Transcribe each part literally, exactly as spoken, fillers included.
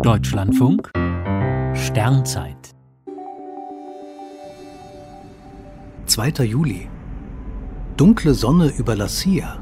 Deutschlandfunk Sternzeit zweiter Juli. Dunkle Sonne über La Silla.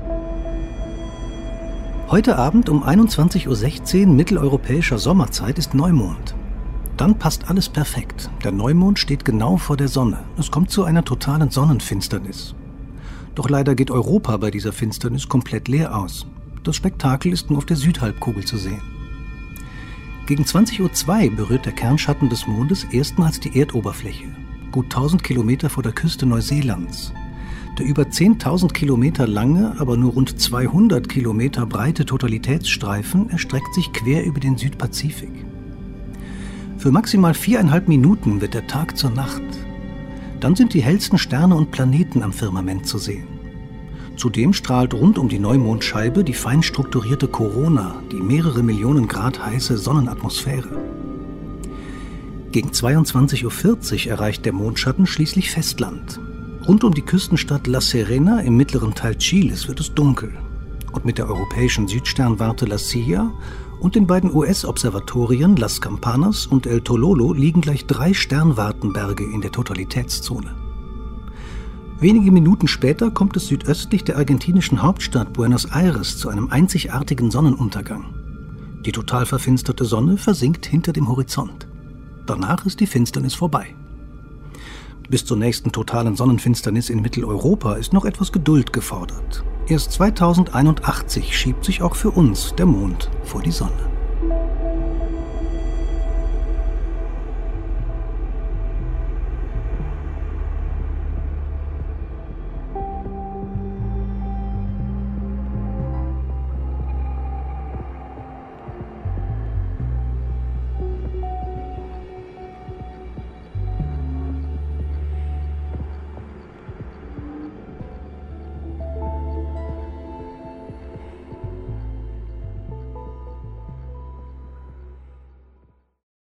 Heute Abend um einundzwanzig Uhr sechzehn mitteleuropäischer Sommerzeit ist Neumond. Dann passt alles perfekt. Der Neumond steht genau vor der Sonne. Es kommt zu einer totalen Sonnenfinsternis. Doch leider geht Europa bei dieser Finsternis komplett leer aus. Das Spektakel ist nur auf der Südhalbkugel zu sehen. Gegen zwanzig Uhr zwei berührt der Kernschatten des Mondes erstmals die Erdoberfläche, gut tausend Kilometer vor der Küste Neuseelands. Der über zehntausend Kilometer lange, aber nur rund zweihundert Kilometer breite Totalitätsstreifen erstreckt sich quer über den Südpazifik. Für maximal viereinhalb Minuten wird der Tag zur Nacht. Dann sind die hellsten Sterne und Planeten am Firmament zu sehen. Zudem strahlt rund um die Neumondscheibe die fein strukturierte Korona, die mehrere Millionen Grad heiße Sonnenatmosphäre. Gegen zweiundzwanzig Uhr vierzig erreicht der Mondschatten schließlich Festland. Rund um die Küstenstadt La Serena im mittleren Teil Chiles wird es dunkel. Und mit der europäischen Südsternwarte La Silla und den beiden U S-Observatorien Las Campanas und El Tololo liegen gleich drei Sternwartenberge in der Totalitätszone. Wenige Minuten später kommt es südöstlich der argentinischen Hauptstadt Buenos Aires zu einem einzigartigen Sonnenuntergang. Die total verfinsterte Sonne versinkt hinter dem Horizont. Danach ist die Finsternis vorbei. Bis zur nächsten totalen Sonnenfinsternis in Mitteleuropa ist noch etwas Geduld gefordert. Erst zweitausendeinundachtzig schiebt sich auch für uns der Mond vor die Sonne.